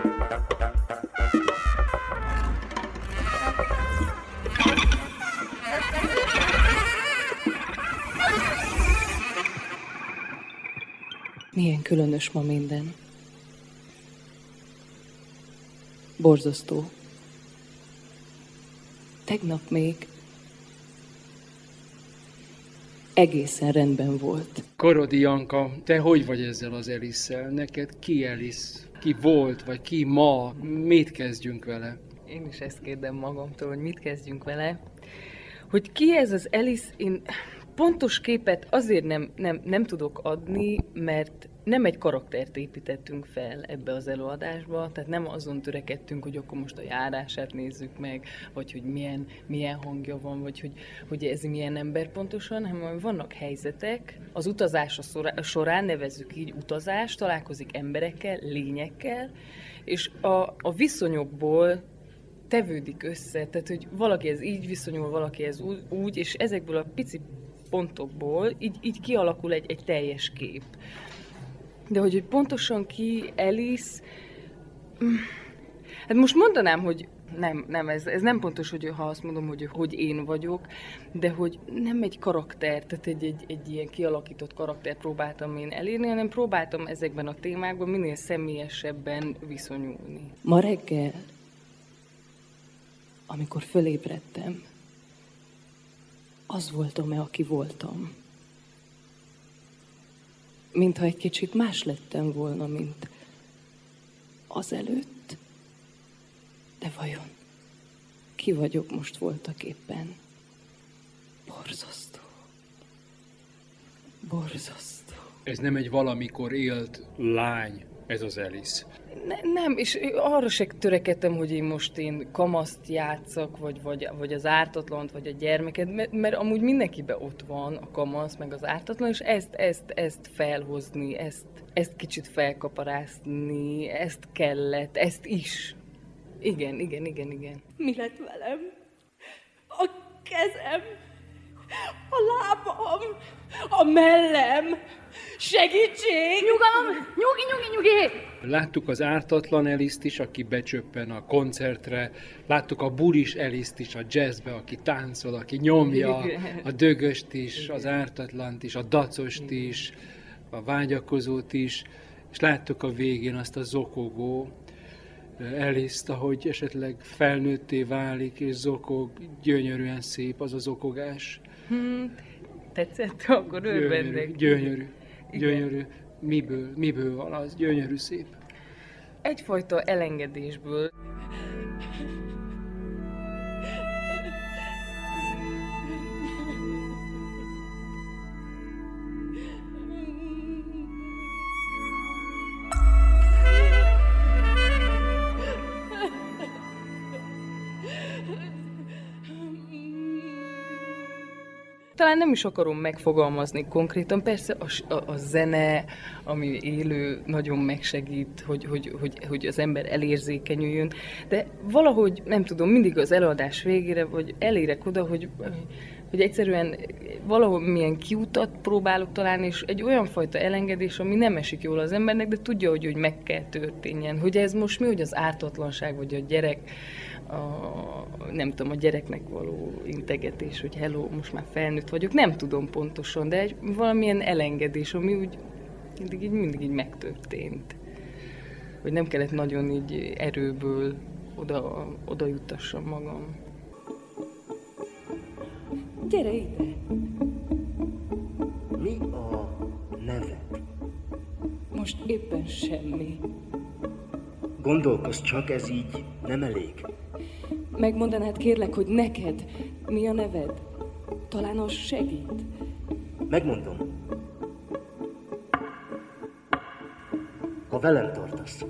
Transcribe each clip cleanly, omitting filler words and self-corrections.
Milyen különös ma minden. Borzasztó. Tegnap még egészen rendben volt. Korodi Janka, te hogy vagy ezzel az Alice-szel? Neked ki Alice? Ki volt, vagy ki ma? Mit kezdjünk vele? Én is ezt kérdem magamtól, hogy mit kezdjünk vele. Hogy ki ez az Alice, én pontos képet azért nem tudok adni, mert nem egy karaktert építettünk fel ebbe az előadásba, tehát nem azon törekedtünk, hogy akkor most a járását nézzük meg, vagy hogy milyen hangja van, vagy hogy ez milyen ember pontosan, hanem vannak helyzetek, az utazása során nevezzük így utazás, találkozik emberekkel, lényekkel, és a viszonyokból tevődik össze, tehát hogy valakihez így viszonyul, valakihez úgy, és ezekből a pici pontokból így kialakul egy teljes kép. De hogy pontosan ki Alice, hát most mondanám, hogy nem, ez nem pontos, hogy ha azt mondom, hogy én vagyok, de hogy nem egy karakter, tehát egy ilyen kialakított karakter próbáltam én elérni, hanem próbáltam ezekben a témákban minél személyesebben viszonyulni. Ma reggel, amikor fölébredtem, az voltam-e, aki voltam. Mintha egy kicsit más lettem volna, mint azelőtt. De vajon ki vagyok most voltak éppen? Borzasztó. Borzasztó. Ez nem egy valamikor élt lány, ez az Alice. Nem, és arra se törekedtem, hogy én kamaszt játszak, vagy az ártatlant, vagy a gyermeket, mert amúgy mindenkiben ott van a kamasz, meg az ártatlan, és ezt felhozni, ezt kicsit felkaparászni, ezt kellett, ezt is. Igen. Mi lett velem? A kezem, a lábam, a mellem, segítség! Nyugalom, nyugi! Láttuk az ártatlan Alice-t is, aki becsöppen a koncertre, láttuk a bulis Alice-t is a jazzbe, aki táncol, aki nyomja, a dögöst is, az ártatlant is, a dacost is, a vágyakozót is, és láttuk a végén azt a zokogó Alice-t, ahogy esetleg felnőtté válik, és zokog, gyönyörűen szép az a zokogás. Tetszett? Akkor örvendek. Gyönyörű. Miből van az? Gyönyörű szép. Egyfajta elengedésből. Talán nem is akarom megfogalmazni konkrétan, persze a zene, ami élő, nagyon megsegít, hogy az ember elérzékenyüljön, de valahogy, nem tudom, mindig az előadás végére, vagy elérek oda, hogy egyszerűen valahol milyen kiutat próbálok találni, és egy olyan fajta elengedés, ami nem esik jól az embernek, de tudja, hogy meg kell történjen. Hogy ez most mi, hogy az ártatlanság, vagy a gyerek, nem tudom, a gyereknek való integetés, hogy hello, most már felnőtt vagyok, nem tudom pontosan, de valamilyen elengedés, ami úgy mindig így megtörtént. Hogy nem kellett nagyon így erőből oda juttassam magam. Gyere ide! Mi a neved? Most éppen semmi. Gondolkozz csak, ez így nem elég. Megmondanád kérlek, hogy neked mi a neved? Talán az segít. Megmondom. Ha velem tartasz.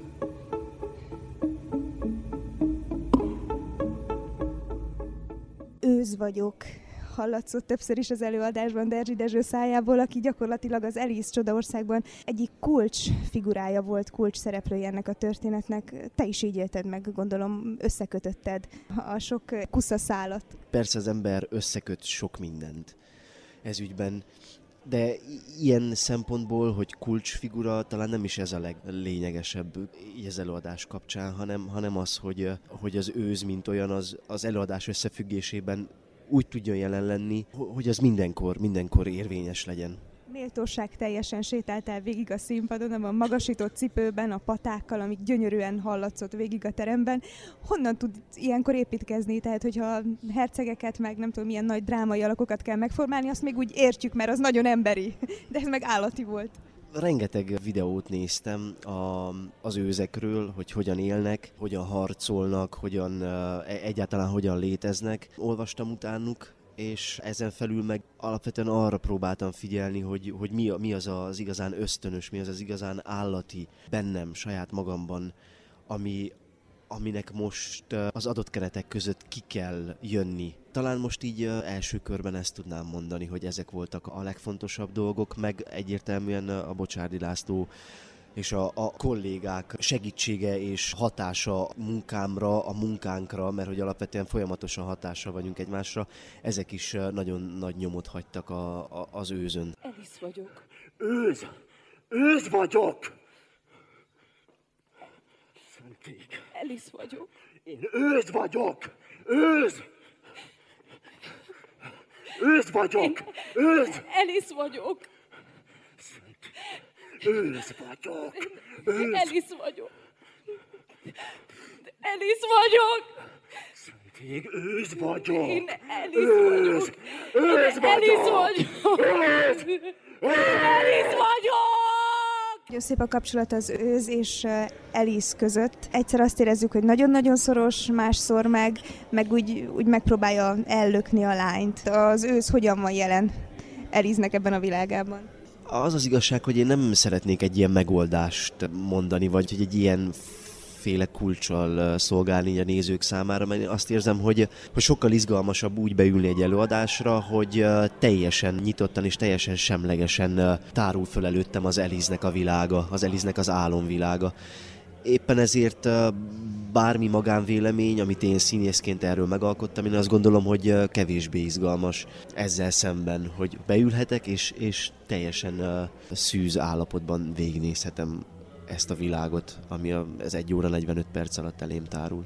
Őz vagyok. Hallatszott többször is az előadásban Derzsi Dezső szájából, aki gyakorlatilag az Alice Csodaországban egyik kulcs figurája volt, kulcs szereplője ennek a történetnek. Te is így élted meg, gondolom, összekötötted a sok kuszaszálat. Persze az ember összeköt sok mindent ez ügyben. De ilyen szempontból, hogy kulcsfigura, talán nem is ez a leglényegesebb így az előadás kapcsán, hanem az, hogy az őz, mint olyan, az előadás összefüggésében úgy tudjon jelen lenni, hogy az mindenkor érvényes legyen. Méltóság teljesen sétáltál végig a színpadon, a magasított cipőben, a patákkal, amik gyönyörűen hallatszott végig a teremben. Honnan tud ilyenkor építkezni? Tehát, hogyha hercegeket, meg nem tudom, milyen nagy drámai alakokat kell megformálni, azt még úgy értjük, mert az nagyon emberi, de ez meg állati volt. Rengeteg videót néztem az őzekről, hogy hogyan élnek, hogyan harcolnak, egyáltalán hogyan léteznek. Olvastam utánuk, és ezen felül meg alapvetően arra próbáltam figyelni, hogy mi az igazán ösztönös, mi az igazán állati bennem, saját magamban, aminek most az adott keretek között ki kell jönni. Talán most így első körben ezt tudnám mondani, hogy ezek voltak a legfontosabb dolgok, meg egyértelműen a Bocsárdi László és a kollégák segítsége és hatása munkámra, a munkánkra, mert hogy alapvetően folyamatosan hatással vagyunk egymásra, ezek is nagyon nagy nyomot hagytak az őzön. Alice vagyok. Őz vagyok! Szenték. Alice vagyok. Én őz vagyok! Őz vagyok! Alice vagyok. Őz vagyok! Alice vagyok. Alice vagyok. Szenték, őz vagyok! Én Alice vagyok. Őz Alice vagyok! vagyok. Alice vagyok. Nagyon szép a kapcsolat az őz és Alice között. Egyszer azt érezzük, hogy nagyon-nagyon szoros, másszor meg úgy megpróbálja ellökni a lányt. Az őz hogyan van jelen Alice-nek ebben a világában? Az az igazság, hogy én nem szeretnék egy ilyen megoldást mondani, vagy hogy egy ilyen féle kulccsal szolgálni a nézők számára, mert én azt érzem, hogy sokkal izgalmasabb úgy beülni egy előadásra, hogy teljesen nyitottan és teljesen semlegesen tárul föl előttem az Alice-nek a világa, az Alice-nek az álomvilága. Éppen ezért bármi magánvélemény, amit én színészként erről megalkottam, én azt gondolom, hogy kevésbé izgalmas ezzel szemben, hogy beülhetek, és teljesen szűz állapotban végignézhetem ezt a világot, ami az 1 óra 45 perc alatt elém tárul.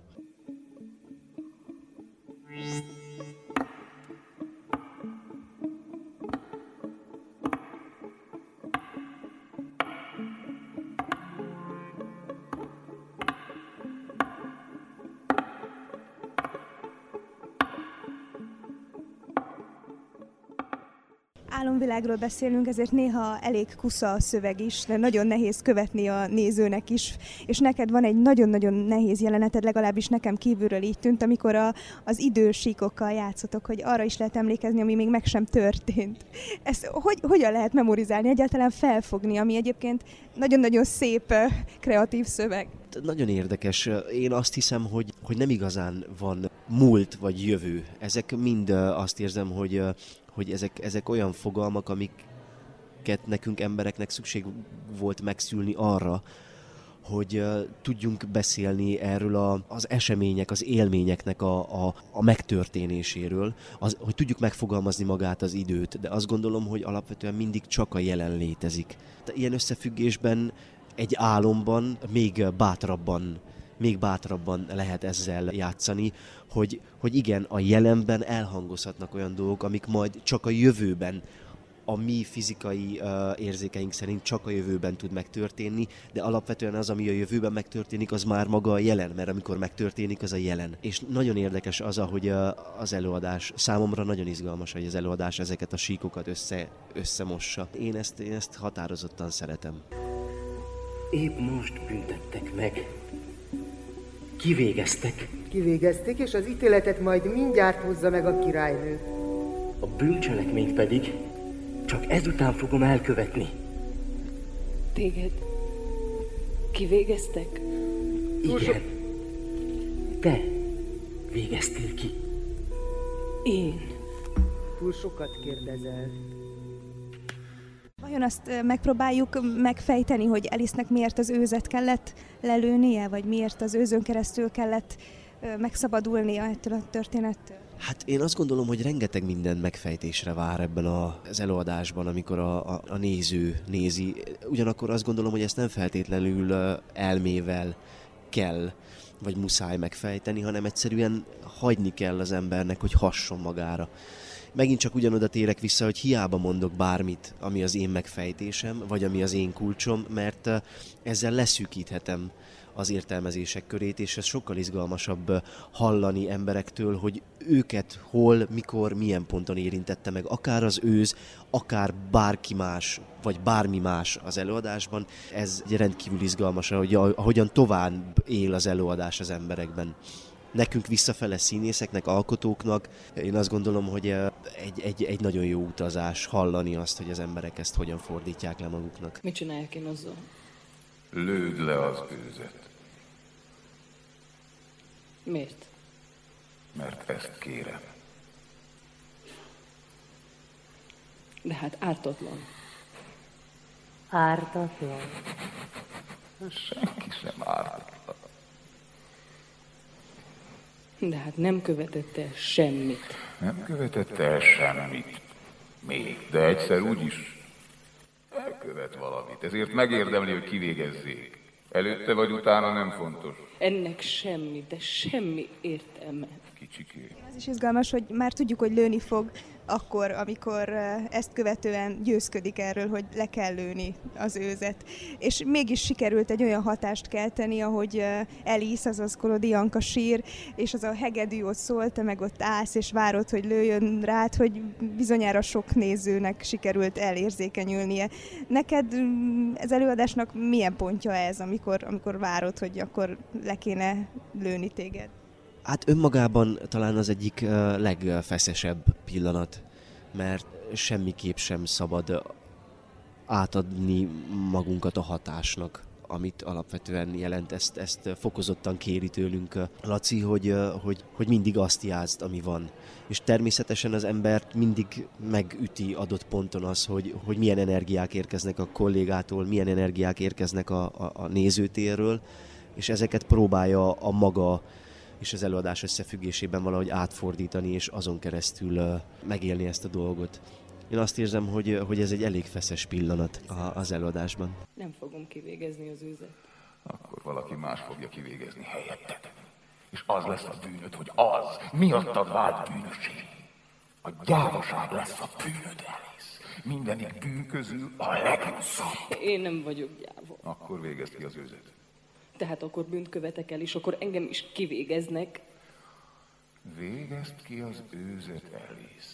Álomvilágról beszélünk, ezért néha elég kusza a szöveg is, de nagyon nehéz követni a nézőnek is, és neked van egy nagyon-nagyon nehéz jeleneted, legalábbis nekem kívülről így tűnt, amikor az idősíkokkal játszotok, hogy arra is lehet emlékezni, ami még meg sem történt. Ezt hogyan lehet memorizálni, egyáltalán felfogni, ami egyébként nagyon-nagyon szép, kreatív szöveg? Nagyon érdekes. Én azt hiszem, hogy nem igazán van múlt vagy jövő. Ezek mind azt érzem, hogy ezek olyan fogalmak, amiket nekünk embereknek szükség volt megszülni arra, hogy tudjunk beszélni erről az események, az élményeknek a megtörténéséről, hogy tudjuk megfogalmazni magát az időt, de azt gondolom, hogy alapvetően mindig csak a jelen létezik. Ilyen összefüggésben egy álomban még bátrabban lehet ezzel játszani, hogy igen, a jelenben elhangozhatnak olyan dolgok, amik majd csak a jövőben, a mi fizikai érzékeink szerint csak a jövőben tud megtörténni, de alapvetően az, ami a jövőben megtörténik, az már maga a jelen, mert amikor megtörténik, az a jelen. És nagyon érdekes az, hogy az előadás, számomra nagyon izgalmas, hogy az előadás ezeket a síkokat összemossa. Én ezt határozottan szeretem. Épp most büntettek meg. Kivégeztek. Kivégezték, és az ítéletet majd mindjárt hozza meg a királynő. A bűncselekményt pedig csak ezután fogom elkövetni. Téged kivégeztek? Igen. Te végeztél ki. Én. Túl sokat kérdezel. Vajon azt megpróbáljuk megfejteni, hogy Alice-nek miért az őzet kellett lelőnie, vagy miért az őzön keresztül kellett megszabadulnia ettől a történettől? Hát én azt gondolom, hogy rengeteg minden megfejtésre vár ebben az előadásban, amikor a néző nézi. Ugyanakkor azt gondolom, hogy ezt nem feltétlenül elmével kell, vagy muszáj megfejteni, hanem egyszerűen hagyni kell az embernek, hogy hasson magára. Megint csak ugyanoda térek vissza, hogy hiába mondok bármit, ami az én megfejtésem, vagy ami az én kulcsom, mert ezzel leszűkíthetem az értelmezések körét, és ez sokkal izgalmasabb hallani emberektől, hogy őket hol, mikor, milyen ponton érintette meg, akár az őz, akár bárki más, vagy bármi más az előadásban. Ez rendkívül izgalmas, hogy ahogyan tovább él az előadás az emberekben. Nekünk visszafele színészeknek, alkotóknak, én azt gondolom, hogy egy nagyon jó utazás hallani azt, hogy az emberek ezt hogyan fordítják le maguknak. Mit csináljak én azzal? Lőd le az őzet. Miért? Mert ezt kérem. De hát ártatlan. Ártatlan. Senki sem ártatlan. De hát nem követett el semmit. Nem követett el semmit. Még, de egyszer úgyis elkövet valamit. Ezért megérdemli, hogy kivégezzék. Előtte vagy utána nem fontos. Ennek semmi, de semmi értelme. Kicsikém. Az is izgalmas, hogy már tudjuk, hogy lőni fog akkor, amikor ezt követően győzködik erről, hogy le kell lőni az őzet. És mégis sikerült egy olyan hatást kelteni, ahogy Alice, azaz Kolodianka sír, és az a hegedű ott szól, te meg ott állsz és várod, hogy lőjön rád, hogy bizonyára sok nézőnek sikerült elérzékenyülnie. Neked az előadásnak milyen pontja ez, amikor várod, hogy akkor le kéne lőni téged? Hát önmagában talán az egyik legfeszesebb pillanat, mert semmiképp sem szabad átadni magunkat a hatásnak, amit alapvetően jelent. Ezt fokozottan kéri tőlünk Laci, hogy mindig azt játszd, ami van. És természetesen az embert mindig megüti adott ponton az, hogy milyen energiák érkeznek a kollégától, milyen energiák érkeznek a nézőtérről, és ezeket próbálja a maga és az előadás összefüggésében valahogy átfordítani, és azon keresztül megélni ezt a dolgot. Én azt érzem, hogy ez egy elég feszes pillanat az előadásban. Nem fogom kivégezni az őzet. Akkor valaki más fogja kivégezni helyetted. És az lesz a bűnöd, hogy az miattad vált bűnössé. A gyávaság lesz a bűnöd, Alice. Mindenik bűn közül a legrosszabb. Én nem vagyok gyáva. Akkor végezd ki az őzet. Tehát akkor bűnt követek el, és akkor engem is kivégeznek. Végezd ki az őzet, Alice.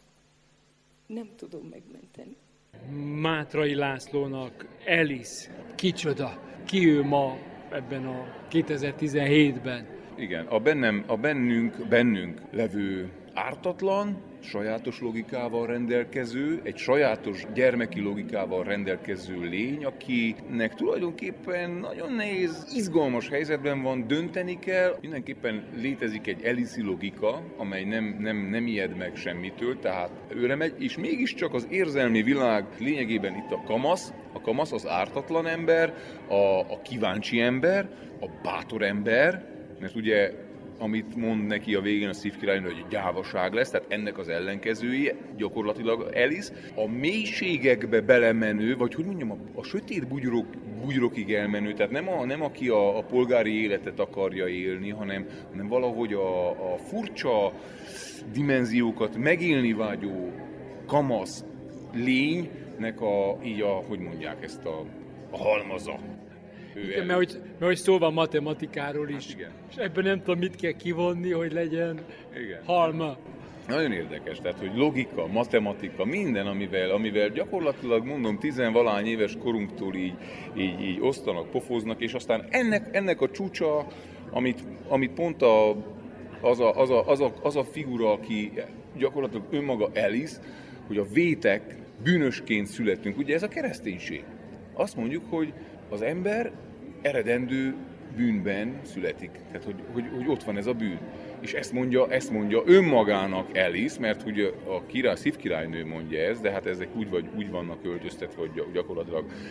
Nem tudom megmenteni. Mátrai Lászlónak Alice, kicsoda, ki ő ma ebben a 2017-ben? Igen, a bennünk levő ártatlan, sajátos logikával rendelkező, egy sajátos gyermeki logikával rendelkező lény, akinek tulajdonképpen nagyon nehéz, izgalmas helyzetben van, dönteni kell. Mindenképpen létezik egy Alice logika, amely nem ijed meg semmitől, tehát őre megy, és mégiscsak az érzelmi világ lényegében itt a kamasz az ártatlan ember, a kíváncsi ember, a bátor ember, mert ugye amit mond neki a végén a szívkirálynő, hogy gyávaság lesz, tehát ennek az ellenkezője gyakorlatilag Alice. A mélységekbe belemenő, vagy hogy mondjam, a sötét bugyrokig elmenő, tehát nem aki a polgári életet akarja élni, hanem valahogy a furcsa dimenziókat megélni vágyó kamasz lénynek hogy mondják ezt a halmaza. Igen, mert hogy szó van matematikáról is, hát igen. És ebben nem tudom, mit kell kivonni, hogy legyen halma. Nagyon érdekes, tehát hogy logika, matematika, minden, amivel gyakorlatilag mondom 10-valahány éves korunktól így osztanak, pofoznak, és aztán ennek a csúcsa, amit pont az a figura, aki gyakorlatilag önmaga Alice, hogy a vétek bűnösként születünk. Ugye ez a kereszténység. Azt mondjuk, hogy az ember eredendő bűnben születik. Tehát, hogy ott van ez a bűn. És ezt mondja önmagának Alice, mert hogy a szívkirálynő mondja ezt, de hát ezek úgy vannak öltöztetve, hogy gyakorlatilag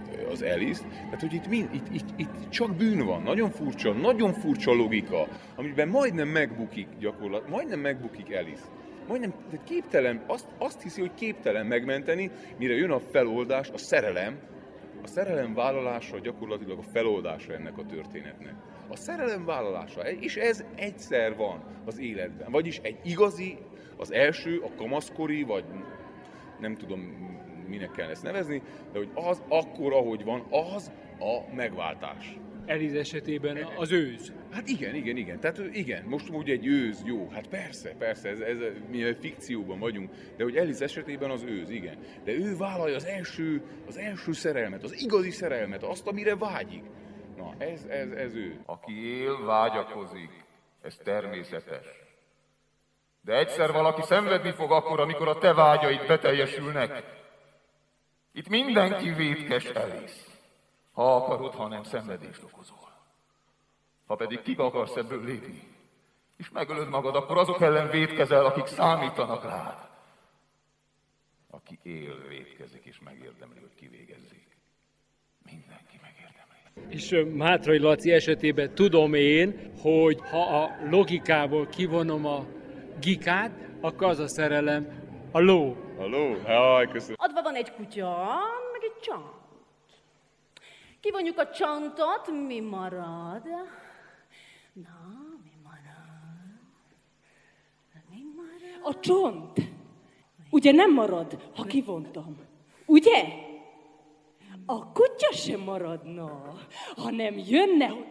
az Alice-t. Tehát, hogy itt csak bűn van, nagyon furcsa logika, amiben majdnem megbukik majdnem megbukik Alice. Majdnem képtelen, azt hiszi, hogy képtelen megmenteni, mire jön a feloldás, a szerelem. A szerelem vállalása gyakorlatilag a feloldása ennek a történetnek. A szerelem vállalása, és ez egyszer van az életben. Vagyis egy igazi, az első, a kamaszkori, vagy nem tudom, minek kell ezt nevezni, de hogy az akkor, ahogy van, az a megváltás. Eliz esetében az ősz. Hát igen. Tehát igen, most ugye egy őz, jó, hát persze, mi fikcióban vagyunk, de hogy Eliz esetében az őz, igen. De ő vállalja az első szerelmet, az igazi szerelmet, azt, amire vágyik. Na, ez ő. Aki él, vágyakozik. Ez természetes. De egyszer valaki szenvedni fog akkor, amikor a te vágyaid beteljesülnek. Itt mindenki vétkes, Alice. Ha akarod, ha nem, szenvedést okozol. Ha pedig ki akarsz ebből lépni, és megölöd magad, akkor azok ellen vétkezel, akik számítanak rád. Aki él, vétkezik, és megérdemli, hogy kivégezzék. Mindenki megérdemli. És Mátrai Laci esetében tudom én, hogy ha a logikából kivonom a gikát, akkor az a szerelem a ló. A ló? Jaj, köszönöm. Adva van egy kutya, meg egy csont. Kivonjuk a csontot, mi marad? Na, mi marad? Mi marad? A csont. Ugye nem marad, ha kivontam? Ugye? A kutya sem maradna, hanem jönne, hogy...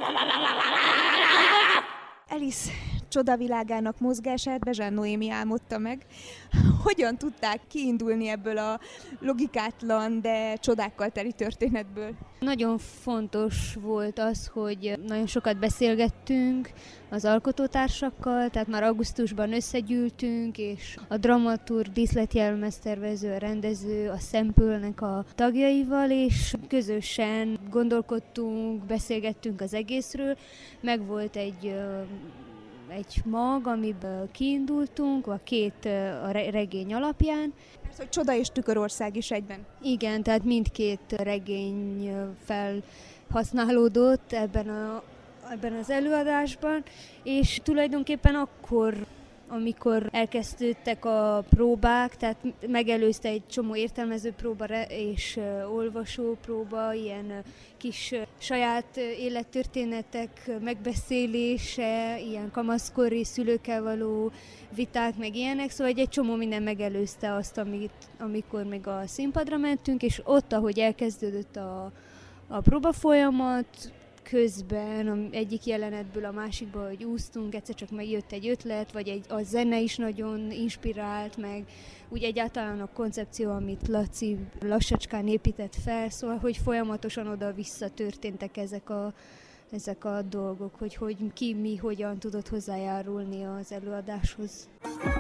Alice csodavilágának mozgását Bezsán Noémi álmodta meg. Hogyan tudták kiindulni ebből a logikátlan, de csodákkal teli történetből? Nagyon fontos volt az, hogy nagyon sokat beszélgettünk az alkotótársakkal, tehát már augusztusban összegyűltünk, és a dramaturg, díszletjelmeztervező, a rendező, a Szempölnek a tagjaival, és közösen gondolkodtunk, beszélgettünk az egészről. Megvolt egy mag, amiből kiindultunk, a két regény alapján. Persze, hogy Csoda és Tükörország is egyben. Igen, tehát mindkét regény felhasználódott ebben az előadásban, és tulajdonképpen akkor, amikor elkezdődtek a próbák, tehát megelőzte egy csomó értelmező próba és olvasó próba, ilyen kis saját élettörténetek megbeszélése, ilyen kamaszkori szülőkkel való viták, meg ilyenek, szóval egy csomó minden megelőzte azt, amikor még a színpadra mentünk, és ott, ahogy elkezdődött a próbafolyamat, közben egyik jelenetből a másikba, hogy úsztunk, egyszer csak megjött egy ötlet, vagy a zene is nagyon inspirált, meg úgy egyáltalán a koncepció, amit Laci lassacskán épített fel, szóval, hogy folyamatosan oda-vissza történtek ezek a dolgok, hogy ki, mi, hogyan tudott hozzájárulni az előadáshoz.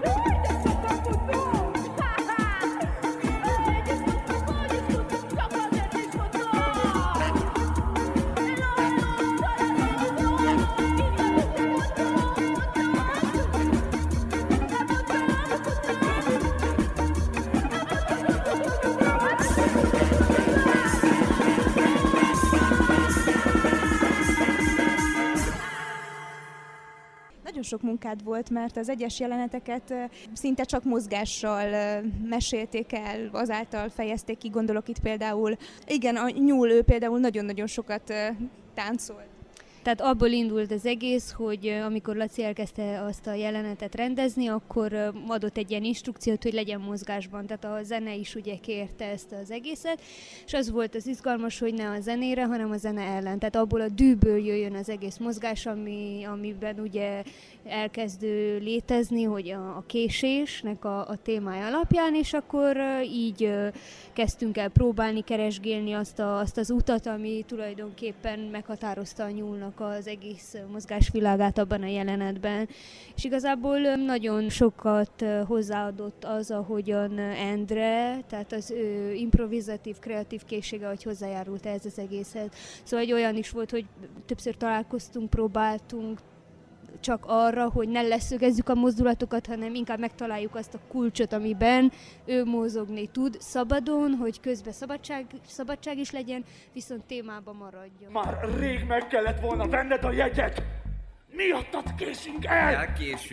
Nagyon sok munkád volt, mert az egyes jeleneteket szinte csak mozgással mesélték el, azáltal fejezték ki, gondolok itt például. Igen, a nyúl, ő például nagyon-nagyon sokat táncolt. Tehát abból indult az egész, hogy amikor Laci elkezdte azt a jelenetet rendezni, akkor adott egy ilyen instrukciót, hogy legyen mozgásban. Tehát a zene is ugye kérte ezt az egészet, és az volt az izgalmas, hogy ne a zenére, hanem a zene ellen. Tehát abból a dűből jöjjön az egész mozgás, amiben ugye elkezdő létezni, hogy a késésnek a témája alapján, és akkor így kezdtünk el próbálni, keresgélni azt az utat, ami tulajdonképpen meghatározta a nyúlnak az egész mozgásvilágát abban a jelenetben. És igazából nagyon sokat hozzáadott az, ahogyan Endre, tehát az ő improvizatív, kreatív készsége, hogy hozzájárult ez az egészhez. Szóval egy olyan is volt, hogy többször találkoztunk, próbáltunk, csak arra, hogy ne leszögezzük a mozdulatokat, hanem inkább megtaláljuk azt a kulcsot, amiben ő mozogni tud szabadon, hogy közben szabadság is legyen, viszont témában maradjon. Már rég meg kellett volna venned a jegyet! Miattad késünk el!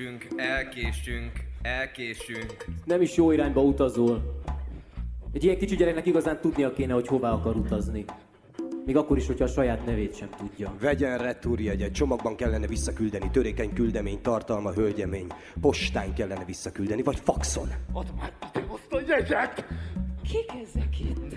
Elkésünk. Nem is jó irányba utazol. Egy ilyen kicsi gyereknek igazán tudnia kéne, hogy hová akar utazni. Még akkor is, hogyha a saját nevét sem tudja. Vegyen retúrjegyet, csomagban kellene visszaküldeni, törékeny küldemény, tartalma hölgyemény, postán kellene visszaküldeni, vagy faxon. Add már ide azt a jegyet! Kik ezek itt?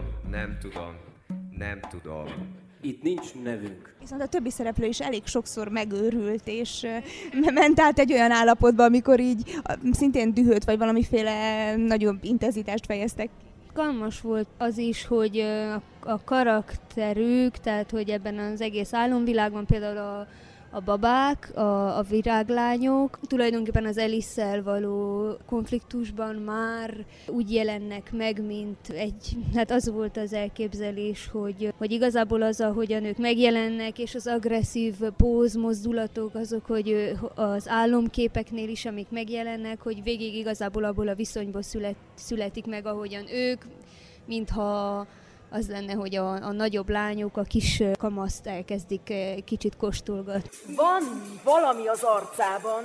Nem tudom. Itt nincs nevünk. Viszont a többi szereplő is elég sokszor megőrült, és ment át egy olyan állapotba, amikor így szintén dühöt, vagy valamiféle nagyobb intenzitást fejeztek. Kalmas volt az is, hogy a karakterük, tehát hogy ebben az egész álomvilágban például a babák, a viráglányok tulajdonképpen az Alice-szel való konfliktusban már úgy jelennek meg, mint hát az volt az elképzelés, hogy igazából az, ahogyan ők megjelennek, és az agresszív pózmozdulatok, azok, hogy az álomképeknél is, amik megjelennek, hogy végig igazából abból a viszonyból születik meg, ahogyan ők, mintha az lenne, hogy a nagyobb lányok a kis kamaszt elkezdik kicsit kóstolgatni. Van valami az arcában.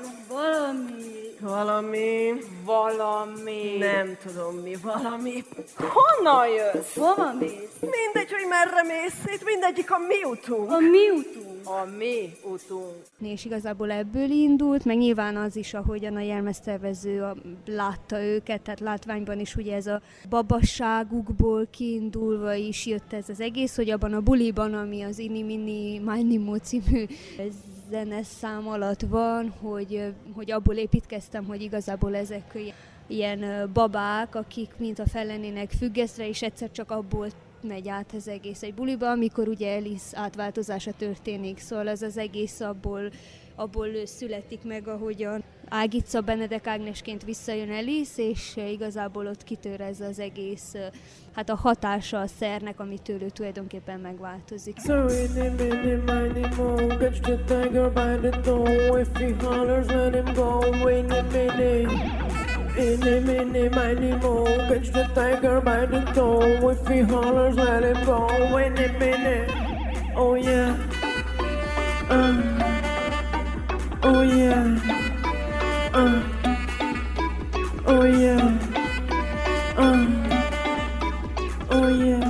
Valami. Nem tudom mi, valami. Honnan jössz? Hova mész? Mindegy, hogy merre mész. Itt mindegyik a mi utunk. A mi utunk. És igazából ebből indult, meg nyilván az is, ahogyan a jelmeztervező látta őket, tehát látványban is ugye ez a babasságukból kiindulva is jött ez az egész, hogy abban a buliban, ami az Inni Minni Mánimó című zeneszám alatt van, hogy abból építkeztem, hogy igazából ezek ilyen babák, akik mint a fel lennének függesztve, és egyszer csak abból megy át az egész egy buliba, amikor ugye Alice átváltozása történik, szóval ez az egész abból születik meg, ahogyan Ágica Benedek Ágnesként visszajön Alice, és igazából ott kitör ez az egész, hát a hatása a szernek, ami tőlük tulajdonképpen megváltozik. Eeny, meeny, miny, moe, catch the tiger by the toe. If he hollers, let him go. Eeny, meeny, oh yeah. Oh yeah. Oh yeah. Oh yeah.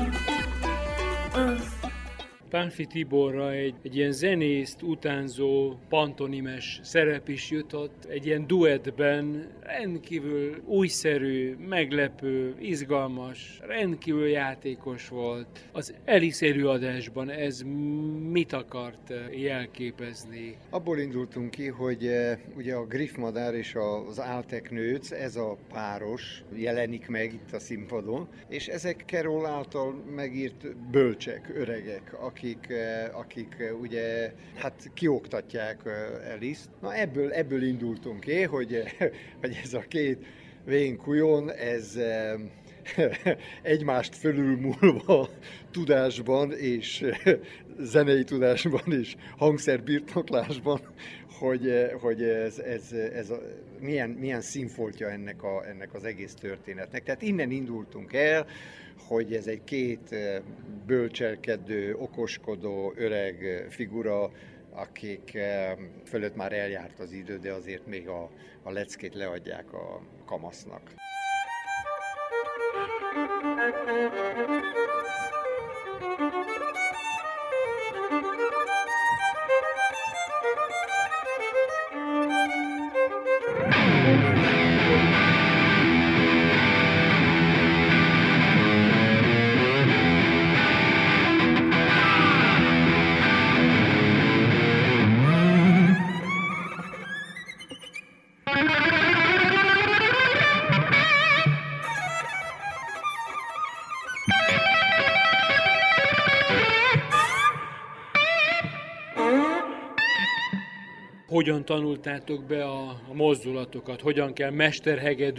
Pánfi Tiborra egy ilyen zenészt utánzó pantonimes szerep is jutott, egy ilyen duettben rendkívül újszerű, meglepő, izgalmas, rendkívül játékos volt. Az Alice előadásban ez mit akart jelképezni? Abból indultunk ki, hogy ugye a griffmadár és az álteknőc, ez a páros jelenik meg itt a színpadon, és ezek Carroll által megírt bölcsek, öregek, akik ugye hát kioktatják Alice-t. Na ebből indultunk ki, hogy ez a két vén kujon, ez egymást fölülmúlva tudásban és zenei tudásban és hangszerbirtoklásban, hogy ez milyen színfoltja ennek az egész történetnek. Tehát innen indultunk el, hogy ez egy két bölcselkedő, okoskodó, öreg figura, akik fölött már eljárt az idő, de azért még a leckét leadják a kamasznak. Hogyan tanultátok be a mozdulatokat? Hogyan kell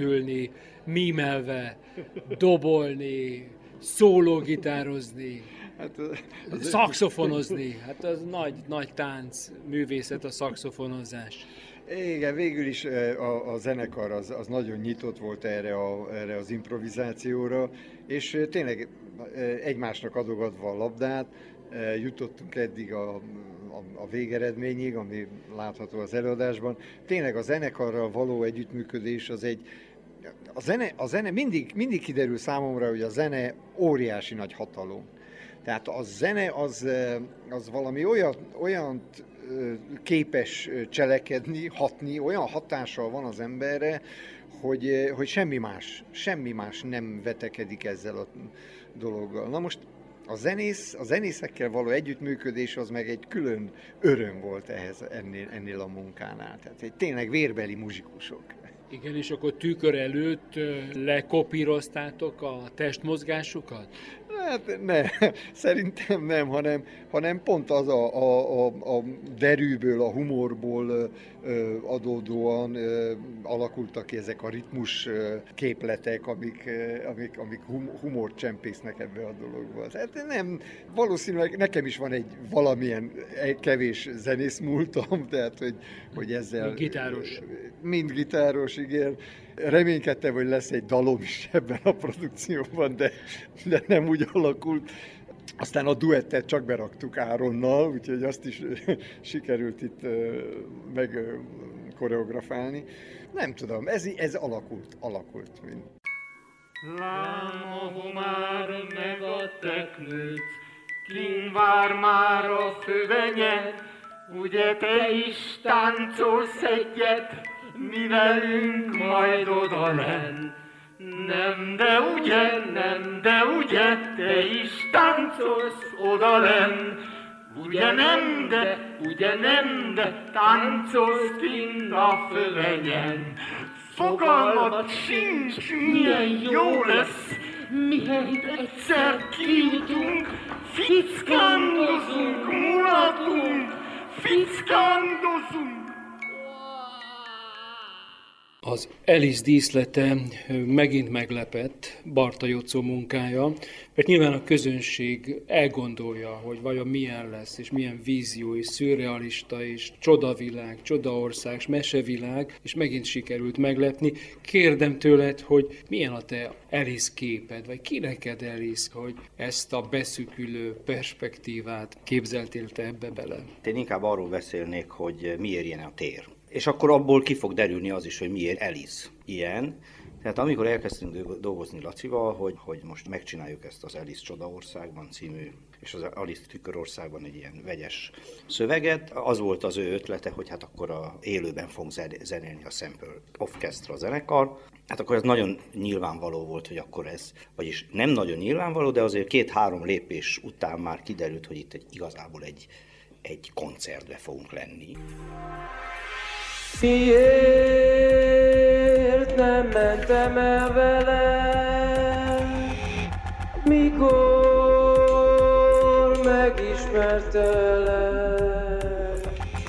mesterhegedülni, mímelve, dobolni, szólógitározni? Hát, szaxofonozni, hát az nagy tánc, művészet a szaxofonozás. Igen, végül is a zenekar az nagyon nyitott volt erre az improvizációra, és tényleg egymásnak adogatva a labdát jutottunk eddig a végeredményig, ami látható az előadásban. Tényleg a zenekarral való együttműködés az a zene mindig kiderül számomra, hogy a zene óriási nagy hatalom. Tehát a zene az valami olyan képes cselekedni, hatni, olyan hatással van az emberre, hogy semmi más nem vetekedik ezzel a dologgal. Na most a zenészekkel való együttműködés az meg egy külön öröm volt ennél a munkánál. Tehát tényleg vérbeli muzsikusok. Igen, és akkor tükör előtt lekopíroztátok a testmozgásukat? Hát nem, szerintem nem, hanem pont az a derűből, a humorból adódóan alakultak ki ezek a ritmus képletek, amik humort csempésznek ebbe a dologba. Hát nem, valószínűleg nekem is van egy valamilyen kevés zenész múltam, tehát hogy ezzel... Mind gitáros, igen. Reménykedtem, hogy lesz egy dalom is ebben a produkcióban, de nem úgy alakult. Aztán a duettet csak beraktuk Áronnal, úgyhogy azt is sikerült itt meg koreografálni. Nem tudom, ez alakult mind. Lám a homár meg a teknőc, kin vár már a fővenyet, ugye te is táncolsz egyet, mi velünk majd odalenn. Nem, de ugye, te is táncolsz odalenn. Ugye nem, de táncolsz kint a fövenyen. Fogalmad sincs, milyen jó lesz, mihelyt egyszer kijutunk, fickándozunk, mulatunk, fickándozunk. Az Alice díszlete megint meglepett, Barta Jocó munkája, mert nyilván a közönség elgondolja, hogy vajon milyen lesz, és milyen vízió, és szürrealista, és csodavilág, csodaország, és mesevilág, és megint sikerült meglepni. Kérdem tőled, hogy milyen a te Alice képed, vagy ki neked Alice, hogy ezt a beszűkülő perspektívát képzeltél te ebbe bele? Én inkább arról beszélnék, hogy miért ilyen a tér. És akkor abból ki fog derülni az is, hogy miért Alice ilyen. Tehát amikor elkezdtünk dolgozni Lacival, hogy most megcsináljuk ezt az Alice Csodaországban című, és az Alice Tükörországban egy ilyen vegyes szöveget, az volt az ő ötlete, hogy hát akkor élőben fog zenélni a Sample Orchestra zenekar. Hát akkor ez nagyon nyilvánvaló volt, hogy akkor ez, vagyis nem nagyon nyilvánvaló, de azért 2-3 lépés után már kiderült, hogy itt igazából egy koncertbe fogunk lenni. Miért nem mentem el velem, mikor megismertelek?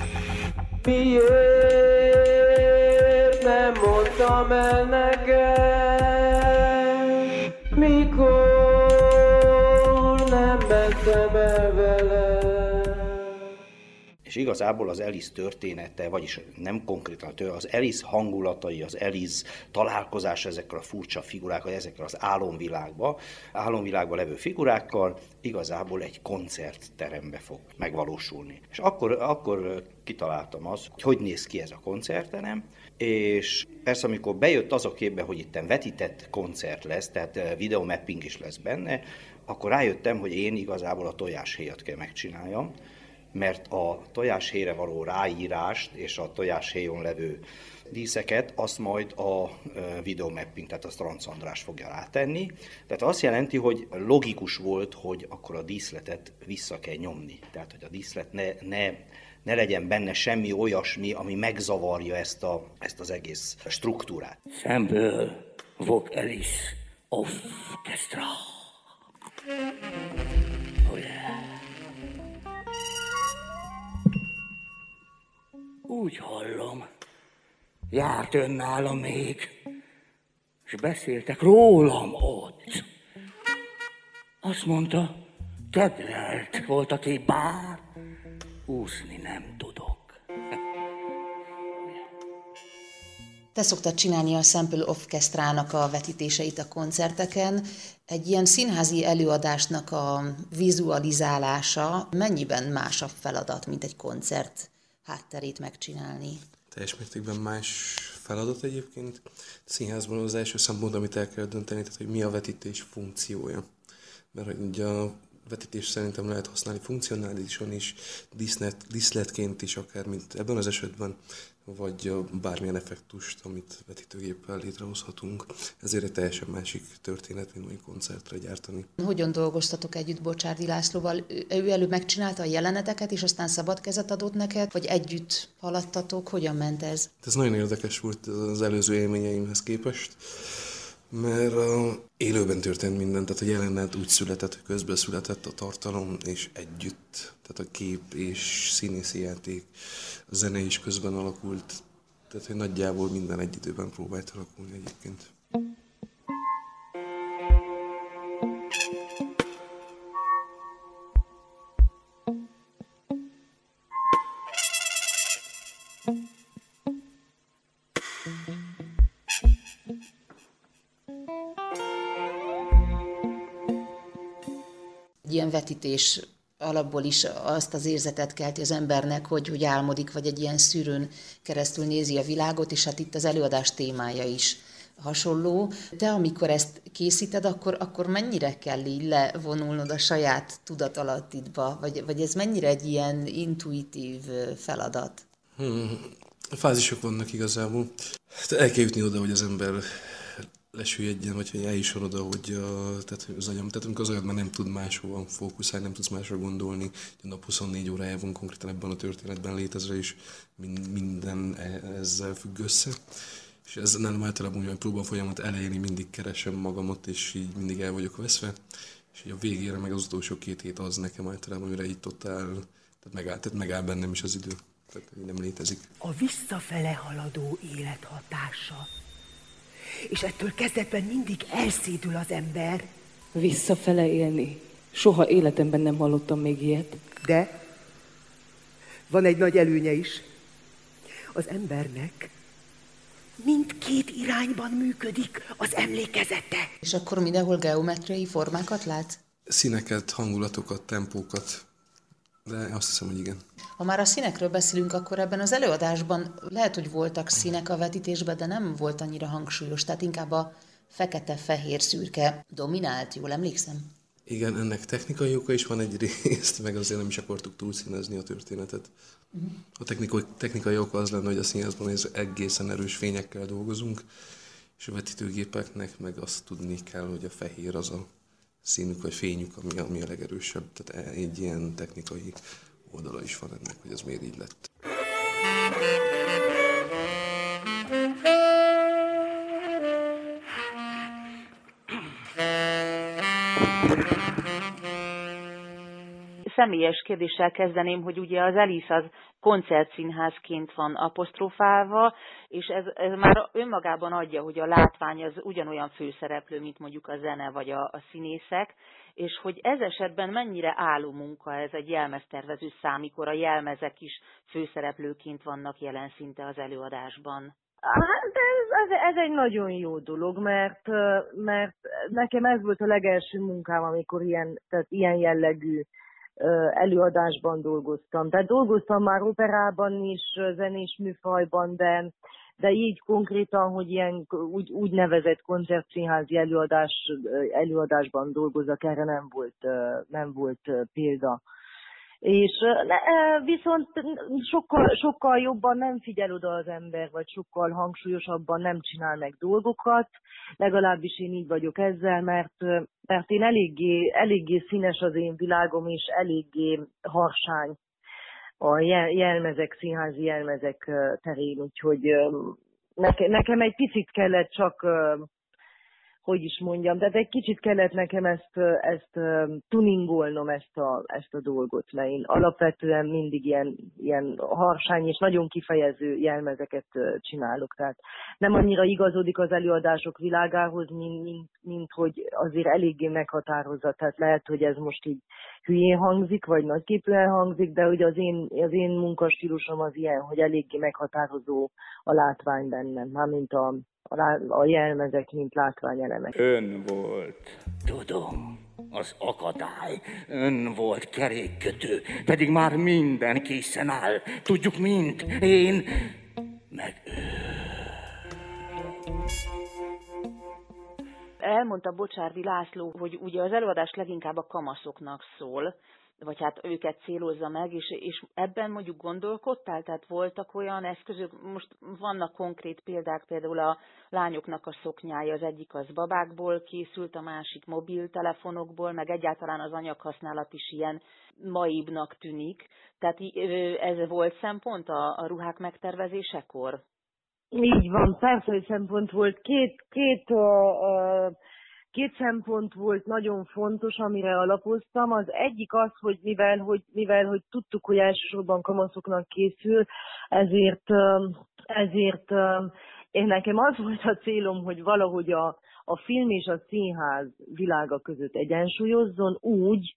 Miért nem mondtam el neked, mikor nem mentem el velem? És igazából az Alice története, vagyis nem konkrétan az Alice hangulatai, az Alice találkozása ezekkel a furcsa figurákkal, ezekkel az álomvilágban levő figurákkal igazából egy koncertterembe fog megvalósulni. És akkor kitaláltam azt, hogy néz ki ez a koncertterem, és persze amikor bejött az a képbe, hogy itt vetített koncert lesz, tehát videomapping is lesz benne, akkor rájöttem, hogy én igazából a tojáshéjat kell megcsináljam, mert a tojáshéjre való ráírást és a tojáshéjon levő díszeket azt majd a videomapping, tehát a Stranc András fogja rátenni. Tehát azt jelenti, hogy logikus volt, hogy akkor a díszletet vissza kell nyomni. Tehát, hogy a díszlet ne legyen benne semmi olyasmi, ami megzavarja ezt az egész struktúrát. Sample Alice Orchestra. Oh yeah. Úgy hallom, járt ön nála még, és beszéltek rólam ott. Azt mondta, Kedvelt voltak-e bár? Úszni nem tudok. Te szoktad csinálni a Sample Orchestrának a vetítéseit a koncerteken. Egy ilyen színházi előadásnak a vizualizálása mennyiben másabb feladat, mint egy koncert hátterét megcsinálni? Teljes mértékben más feladat egyébként. A színházban az első szempont, amit el kell dönteni, tehát hogy mi a vetítés funkciója. Mert hogy ugye a vetítés szerintem lehet használni funkcionálisan is, díszletként is, akár mint ebben az esetben, vagy bármilyen effektust, amit vetítőgéppel létrehozhatunk. Ezért egy teljesen másik történet, mint mondjuk koncertre gyártani. Hogyan dolgoztatok együtt Bocsárdi Lászlóval? Ő előbb megcsinálta a jeleneteket, és aztán szabad kezet adott neked, vagy együtt haladtatok? Hogyan ment ez? Ez nagyon érdekes volt az előző élményeimhez képest, mert élőben történt minden, tehát a jelenet úgy született, hogy közben született a tartalom, és együtt, tehát a kép és színészi játék, a zene is közben alakult, tehát hogy nagyjából minden egy időben próbált alakulni egyébként. Ilyen vetítés alapból is azt az érzetet kelti az embernek, hogy álmodik, vagy egy ilyen szűrőn keresztül nézi a világot, és hát itt az előadás témája is hasonló. De amikor ezt készíted, akkor mennyire kell így levonulnod a saját tudatalattidba, vagy ez mennyire egy ilyen intuitív feladat? Fázisok vannak igazából. El kell jutni oda, hogy az ember lesüllyedjen, vagy hogy eljusson oda, hogy az agyam, tehát amikor az agyad már nem tud máshova fókuszálni, nem tudsz másra gondolni, a nap 24 órájában konkrétan ebben a történetben létezve is minden ezzel függ össze. És ez nálam általában úgy, hogy próbál folyamat elején mindig keresem magamat, és így mindig el vagyok veszve. És így a végére meg az utolsó 2 hét az nekem általában, amire így totál, tehát megáll bennem is az idő. Tehát nem létezik. A visszafele haladó élet hatása. És ettől kezdetben mindig elszédül az ember. Visszafele élni? Soha életemben nem hallottam még ilyet. De van egy nagy előnye is. Az embernek mindkét irányban működik az emlékezete. És akkor mindenhol geometriai formákat látsz? Színeket, hangulatokat, tempókat, de azt hiszem, hogy igen. Ha már a színekről beszélünk, akkor ebben az előadásban lehet, hogy voltak színek a vetítésben, de nem volt annyira hangsúlyos, tehát inkább a fekete-fehér-szürke dominált, jól emlékszem? Igen, ennek technikai oka is van egy részt, meg azért nem is akartuk túlszínezni a történetet. A technikai oka az lenne, hogy a színházban egészen erős fényekkel dolgozunk, és a vetítőgépeknek meg azt tudni kell, hogy a fehér az a színük vagy fényük, ami a legerősebb. Tehát egy ilyen technikai oldala is van ennek, hogy ez miért így lett. Személyes kérdéssel kezdeném, hogy ugye az Alice az koncertszínházként van apostrofálva, és ez már önmagában adja, hogy a látvány az ugyanolyan főszereplő, mint mondjuk a zene vagy a színészek, és hogy ez esetben mennyire álló munka ez egy jelmeztervező szám, mikor a jelmezek is főszereplőként vannak jelen szinte az előadásban. Hát ez egy nagyon jó dolog, mert nekem ez volt a legelső munkám, amikor ilyen jellegű előadásban dolgoztam. Tehát dolgoztam már operában is, zenés műfajban, de így konkrétan, hogy ilyen úgynevezett koncertszínházi előadásban dolgozok, erre nem volt példa. És viszont sokkal jobban nem figyel oda az ember, vagy sokkal hangsúlyosabban nem csinál meg dolgokat, legalábbis én így vagyok ezzel, mert én eléggé színes az én világom, és eléggé harsány a jelmezek, színházi jelmezek terén, úgyhogy nekem egy picit kellett csak hogy is mondjam, tehát egy kicsit kellett nekem ezt tuningolnom ezt a dolgot, mert én alapvetően mindig ilyen harsány és nagyon kifejező jelmezeket csinálok, tehát nem annyira igazodik az előadások világához, mint hogy azért eléggé meghatározza, tehát lehet, hogy ez most így hülyén hangzik, vagy nagyképűen hangzik, de hogy az én munkastílusom az ilyen, hogy eléggé meghatározó a látvány bennem, mármint a jelmezek, mint látványelemek. Ön volt. Tudom, az akadály. Ön volt kerékkötő, pedig már minden készen áll. Tudjuk mind, én, meg ő. Elmondta Bocsárdi László, hogy ugye az előadás leginkább a kamaszoknak szól, vagy hát őket célozza meg, és ebben mondjuk gondolkodtál? Tehát voltak olyan eszközök, most vannak konkrét példák, például a lányoknak a szoknyája, az egyik az babákból készült, a másik mobiltelefonokból, meg egyáltalán az anyaghasználat is ilyen maibbnak tűnik. Tehát ez volt szempont a ruhák megtervezésekor? Így van, persze, hogy szempont volt. Két szempont volt nagyon fontos, amire alapoztam. Az egyik az, hogy mivel hogy tudtuk, hogy elsősorban kamaszoknak készül, ezért én nekem az volt a célom, hogy valahogy a film és a színház világa között egyensúlyozzon úgy,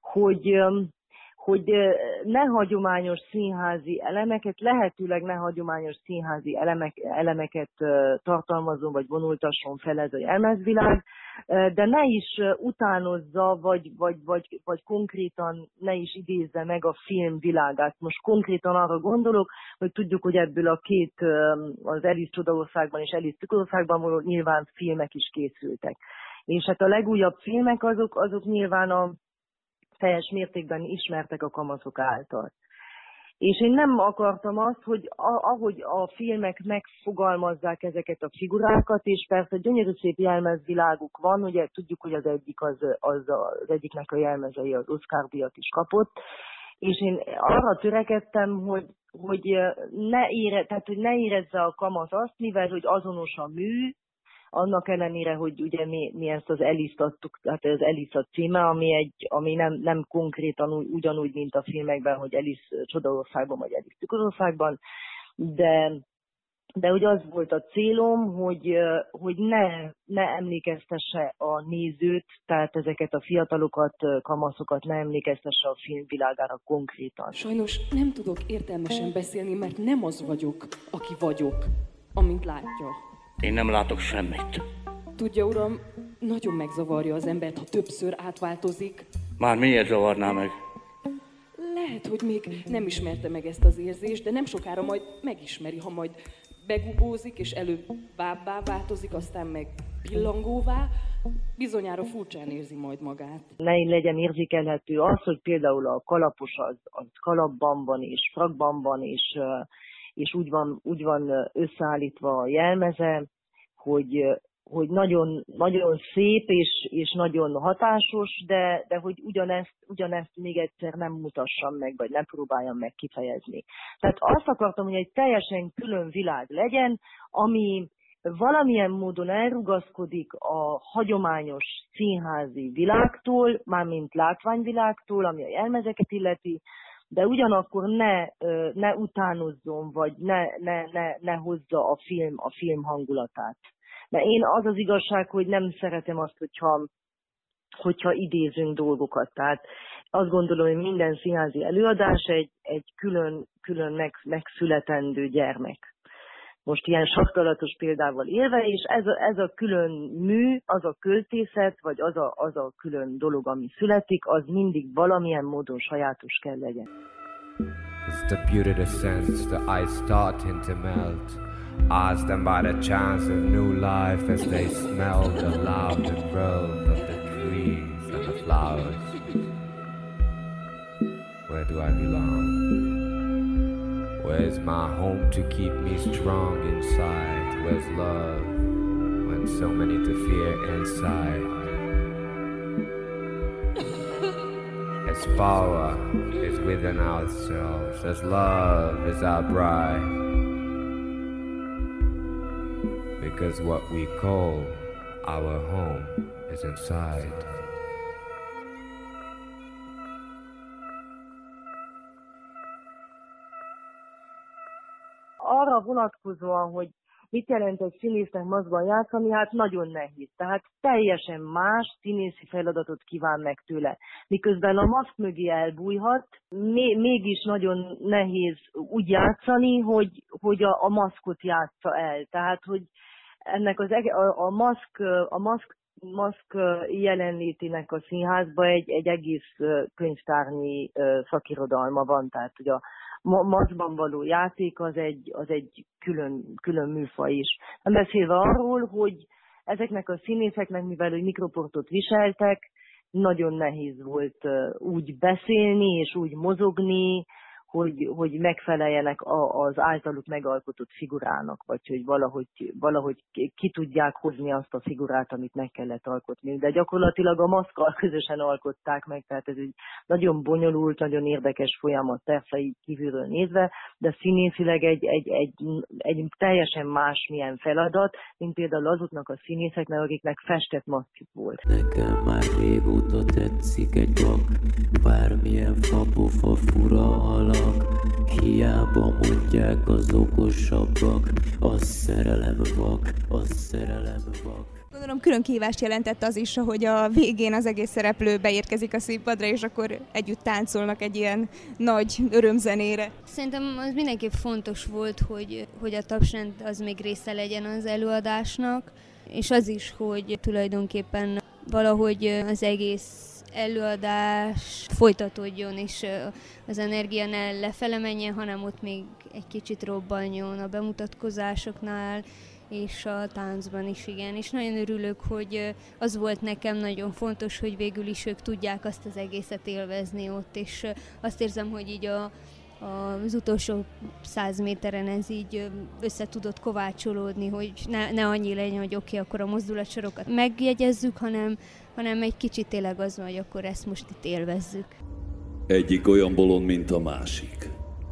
hogy ne hagyományos színházi elemeket, lehetőleg ne hagyományos színházi elemeket tartalmazzon, vagy vonultasson fel ez a jelmezvilág, de ne is utánozza, vagy konkrétan ne is idézze meg a film világát. Most konkrétan arra gondolok, hogy tudjuk, hogy ebből a két, az Alice Csodaországban és Alice Tükörországban nyilván filmek is készültek. És hát a legújabb filmek azok nyilván a teljes mértékben ismertek a kamaszok által. És én nem akartam azt, hogy ahogy a filmek megfogalmazzák ezeket a figurákat, és persze gyönyörű szép jelmezviláguk van, ugye tudjuk, hogy az egyiknek a jelmezei az Oscar-díjat is kapott, és én arra törekedtem, hogy ne érezze a kamasz azt, mivel hogy azonos a mű, annak ellenére, hogy ugye mi ezt az Alice-t adtuk, tehát az Alice a címe, ami nem konkrétan ugyanúgy, mint a filmekben, hogy Alice Csodaországban vagy Alice Tükörországban, de hogy az volt a célom, hogy ne emlékeztesse a nézőt, tehát ezeket a fiatalokat, kamaszokat ne emlékeztesse a filmvilágára konkrétan. Sajnos nem tudok értelmesen beszélni, mert nem az vagyok, aki vagyok, amint látja. Én nem látok semmit. Tudja, uram, nagyon megzavarja az embert, ha többször átváltozik. Már miért zavarná meg? Lehet, hogy még nem ismerte meg ezt az érzést, de nem sokára majd megismeri, ha majd begubózik, és előbb bábbá változik, aztán meg pillangóvá, bizonyára furcsán érzi majd magát. Ne legyen érzékelhető az, hogy például a kalapos az kalapban van, és frakban van, és úgy van összeállítva a jelmeze, hogy nagyon, nagyon szép és nagyon hatásos, de hogy ugyanezt még egyszer nem mutassam meg, vagy nem próbáljam meg kifejezni. Tehát azt akartam, hogy egy teljesen külön világ legyen, ami valamilyen módon elrugaszkodik a hagyományos színházi világtól, mármint látványvilágtól, ami a jelmezeket illeti, de ugyanakkor ne utánozzon, vagy ne hozza a film hangulatát. De én az az igazság, hogy nem szeretem azt, hogyha idézünk dolgokat. Tehát azt gondolom, hogy minden színházi előadás egy külön megszületendő gyermek. Most ilyen sarkalatos példával élve, és ez a külön mű, az a költészet, vagy az a külön dolog, ami születik, az mindig valamilyen módon sajátos kell legyen. It's the beauty that sense the ice starting to melt. Ask them by the chance of new life as they smell the loud growth of the trees and the flowers. Where do I belong? Where's my home to keep me strong inside? Where's love when so many to fear inside? As power is within ourselves, as love is our bride. Because what we call Our home is inside. Arra vonatkozóan, hogy mit jelent egy színésznek maszkban játszani, hát nagyon nehéz. Tehát teljesen más színészi feladatot kíván meg tőle. Miközben a maszk mögé elbújhat, mégis nagyon nehéz úgy játszani, hogy a maszkot játsza el. Tehát, hogy ennek a maszk jelenlétének a színházban egy egész könyvtárnyi szakirodalma van. Tehát, hogy a maszkban való játék az egy külön műfaj is. Nem beszélve arról, hogy ezeknek a színészeknek, mivel hogy mikroportot viseltek, nagyon nehéz volt úgy beszélni és úgy mozogni, hogy megfeleljenek az általuk megalkotott figurának, vagy hogy valahogy ki tudják hozni azt a figurát, amit meg kellett alkotni. De gyakorlatilag a maszkkal közösen alkották meg, tehát ez egy nagyon bonyolult, nagyon érdekes folyamat, persze így kívülről nézve, de színészileg egy teljesen másmilyen feladat, mint például azoknak a színészeknek, akiknek festett maszkjuk volt. Nekem már régóta tetszik egy vak, bármilyen fapofa fura alak. Hiába mondják az okosabbak, az szerelem vak, az szerelem vak. Gondolom külön kihívást jelentett az is, hogy a végén az egész szereplő beérkezik a színpadra, és akkor együtt táncolnak egy ilyen nagy örömzenére. Szerintem az mindenképp fontos volt, hogy a tapsrend az még része legyen az előadásnak, és az is, hogy tulajdonképpen valahogy az egész előadás folytatódjon, és az energia ne lefele menjen, hanem ott még egy kicsit robbanjon a bemutatkozásoknál, és a táncban is, igen. És nagyon örülök, hogy az volt nekem nagyon fontos, hogy végül is ők tudják azt az egészet élvezni ott, és azt érzem, hogy így az utolsó 100 méteren ez így össze tudott kovácsolódni, hogy ne annyi legyen, hogy oké, akkor a mozdulatsorokat megjegyezzük, hanem egy kicsit tényleg az van, hogy akkor ezt most itt élvezzük. Egyik olyan bolond, mint a másik.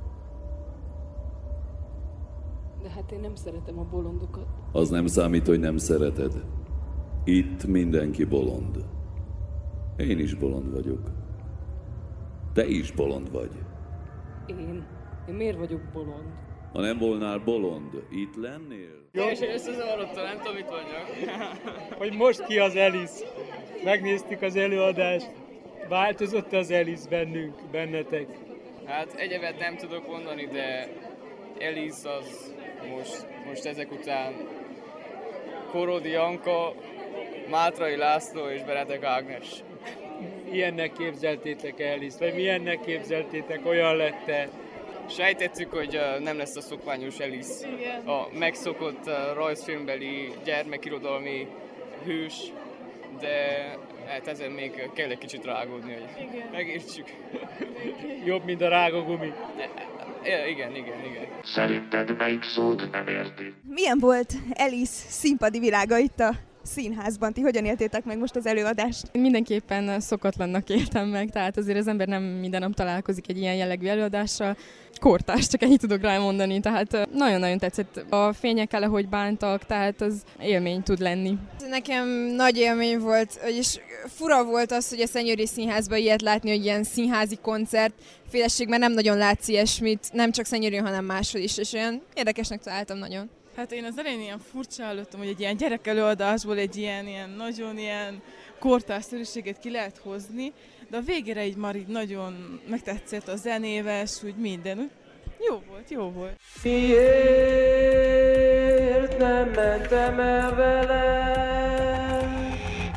De hát én nem szeretem a bolondokat. Az nem számít, hogy nem szereted. Itt mindenki bolond. Én is bolond vagyok. Te is bolond vagy. Én miért vagyok bolond? Ha nem volnál bolond, itt lennél? Teljesen összezavarodtam, nem tudom, mit mondjak. Hogy most ki az Alice? Megnéztük az előadást. Változott az Alice bennetek? Hát egyebet nem tudok mondani, de Alice az most ezek után Korodi Anka, Mátrai László és Benedek Ágnes. Ilyennek képzeltétek Alice, vagy milyennek képzeltétek, olyan lett-e? Sejtettük, hogy nem lesz a szokványos Alice, a megszokott rajzfilmbeli gyermekirodalmi hős, de hát ezen még kell egy kicsit rágódni, hogy megértsük. Jobb, mint a rágógumi. Igen. Szerinted melyik szót nem érti? Milyen volt Alice színpadi világa itt a színházban? Ti hogyan éltétek meg most az előadást? Mindenképpen szokatlannak éltem meg, tehát azért az ember nem minden nap találkozik egy ilyen jellegű előadással. Kortárs, csak ennyit tudok rá mondani, tehát nagyon-nagyon tetszett. A fényekkel, ahogy bántak, tehát az élmény tud lenni. Nekem nagy élmény volt, és fura volt az, hogy a Szenyőri Színházban ilyet látni, hogy ilyen színházi koncert. Félesség, mert nem nagyon látsz ilyesmit, nem csak Szenyőri, hanem máshol is, és olyan érdekesnek találtam nagyon. Hát én az elején ilyen furcsa hallottam, hogy egy ilyen gyerekelőadásból egy ilyen nagyon ilyen kortárszerűséget ki lehet hozni, de a végére így már így nagyon megtetszett a zenéves, úgy minden. Úgy jó volt. Miért nem mentem el velem,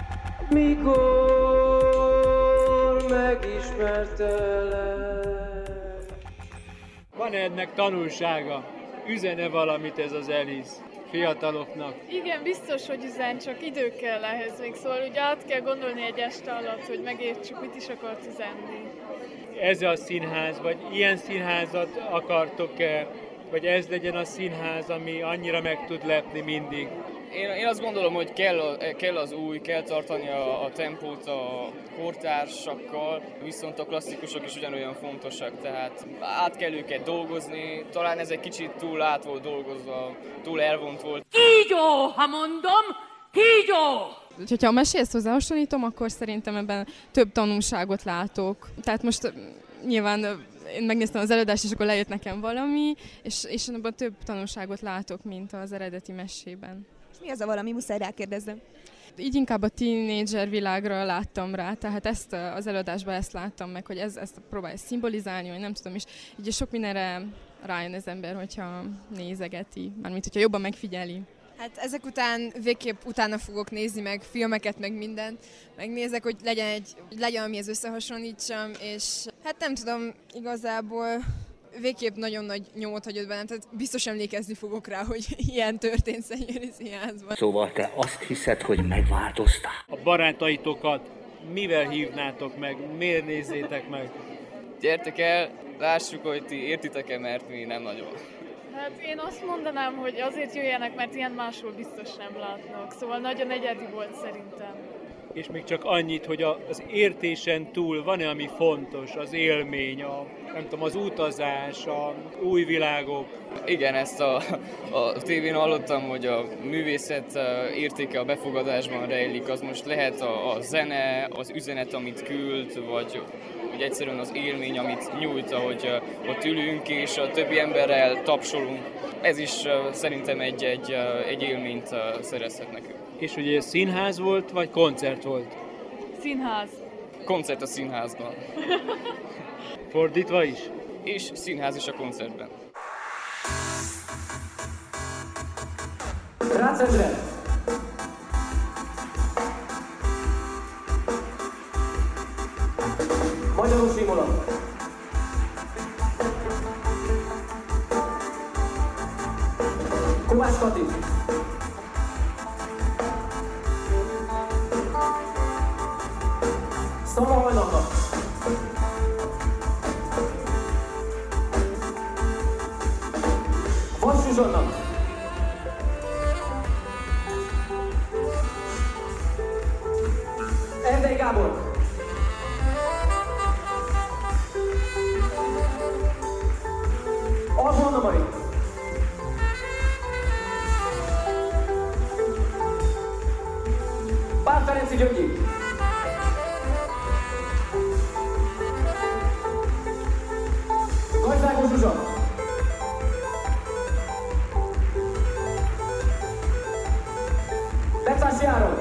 mikor megismertelek? Van ennek tanulsága? Üzene valamit ez az Alice fiataloknak? Igen, biztos, hogy üzen, csak idő kell ehhez még, szóval ugye át kell gondolni egy este alatt, hogy megértsük, mit is akart üzenni. Ez a színház, vagy ilyen színházat akartok-e, vagy ez legyen a színház, ami annyira meg tud lepni mindig? Én azt gondolom, hogy kell az új, kell tartani a tempót a kortársakkal, viszont a klasszikusok is ugyanolyan fontosak, tehát át kell őket dolgozni, talán ez egy kicsit túl át volt dolgozva, túl elvont volt. Így ha mondom, Kígyó! Ha a meséhez hozzáhasonlítom, akkor szerintem ebben több tanulságot látok. Tehát most nyilván én megnéztem az előadást, és akkor lejött nekem valami, és abban több tanulságot látok, mint az eredeti mesében. Mi az a valami? Muszáj rákérdeznem. Így inkább a tínédzser világra láttam rá, tehát ezt az előadásban ezt láttam meg, hogy ezt próbálja szimbolizálni, vagy nem tudom, és így sok mindenre rájön az ember, hogyha nézegeti, mármint hogyha jobban megfigyeli. Hát ezek után végképp utána fogok nézni meg filmeket, meg mindent. Megnézek, hogy legyen amihez összehasonlítsam, és hát nem tudom, igazából végképp nagyon nagy nyomot hagyott bennem, tehát biztos emlékezni fogok rá, hogy ilyen történt Szenyőri Színházban. Szóval te azt hiszed, hogy megváltoztál? A barátaitokat mivel hívnátok meg, miért nézzétek meg? Gyertek el, lássuk, hogy ti értitek-e, mert mi nem nagyon. Hát én azt mondanám, hogy azért jöjjenek, mert ilyen máshol biztos nem látnak. Szóval nagyon egyedi volt szerintem. És még csak annyit, hogy az értésen túl van-e, ami fontos, az élmény, nem tudom, az utazás, a új világok. Igen, ezt a tévén hallottam, hogy a művészet értéke a befogadásban rejlik. Az most lehet a zene, az üzenet, amit küld, vagy egyszerűen az élmény, amit nyújt, ahogy ott ülünk, és a többi emberrel tapsolunk. Ez is szerintem egy élményt szerezhet nekünk. És ugye színház volt, vagy koncert volt? Színház. Koncert a színházban. Fordítva is? És színház is a koncertben. Rácz Endre! Magyarul símolat! Kovács Kati! Szava Hajnalka! Vas Zsuzsanna! Erdei Gábor! Alvó Anna Mari! Pál Ferenci Gyöngyi! Gajzágó Zsuzsa! Lecási Áron!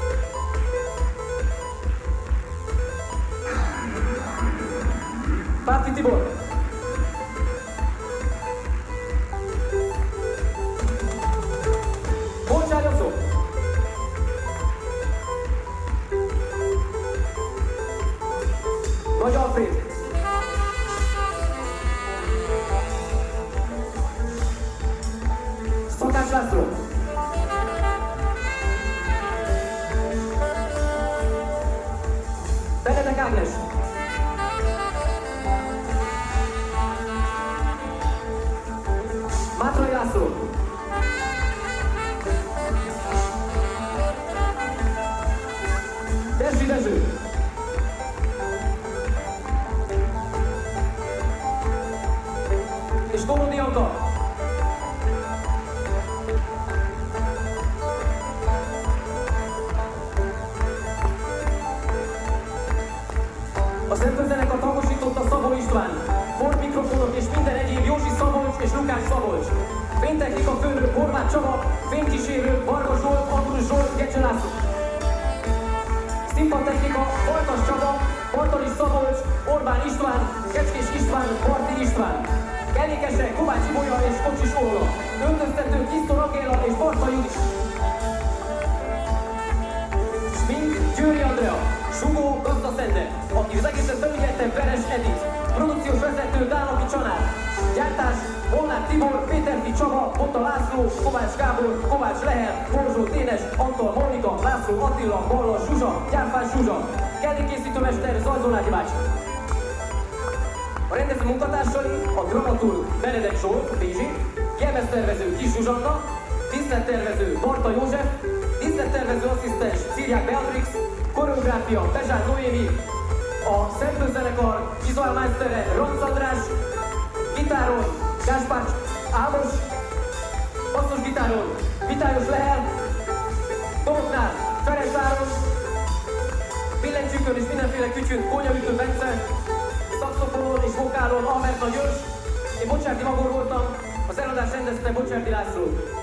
Párti Tibor! Boncsár Jocó! Nagy Alfréd! Szakács László! Benedek Ágnes! Mátrai László! Dezsi Dezső! És Tolodi Anka! A Szentőzenekar tagosította Szabó István, Ford mikrofonok és minden egyéb Józsi Szabolcs és Lukács Szabolcs. Fénytechnika főnök Horváth Csaba, fénykísérő Varga Zsolt, Andrus Zsolt, Gecse László. Színpadtechnika Baltas Csaba, Bartalis Szabolcs, Orbán István, Kecskés István, Martin István. Kellékesek Kovács Ibolya és Kocsis Óla. Öltöztető Kisztor Angéla és Barta Judit. Smink Győri Andrea, Sugó Gazda Szende, aki az egészet felügyelte Veres Edith. Produkciós vezető Dálaki Csanár. Gyártás Molnár Tibor, Péterfi Csaba, Botta László, Kovács Gábor, Kovács Lehel, Borzsó Ténes, Antal Monika, László Attila, Ballas Zsuzsa, Gyárfás Zsuzsa. Kellékészítőmester Zajzolágyi bácsi. A rendező munkatársai a dramaturg Benedek Zsolt, Bézsi, jelmeztervező Kis Zsuzsanna, díszlettervező Barta József, díszlettervező asszisztens Szirják Beatrix, koreográfia Bezsár Noémi, a Szentőzenekar vizuálmástere Ranc András, gitáron Gáspár Ámos, basszusgitáron Vitályos Lehel, Énekükön és mindenféle kütyűn Kónyaütő Bence, szaxofonon és vokálon Albert Nagy Ős, én Bocsárdi Magor voltam, az előadást rendezte Bocsárdi László.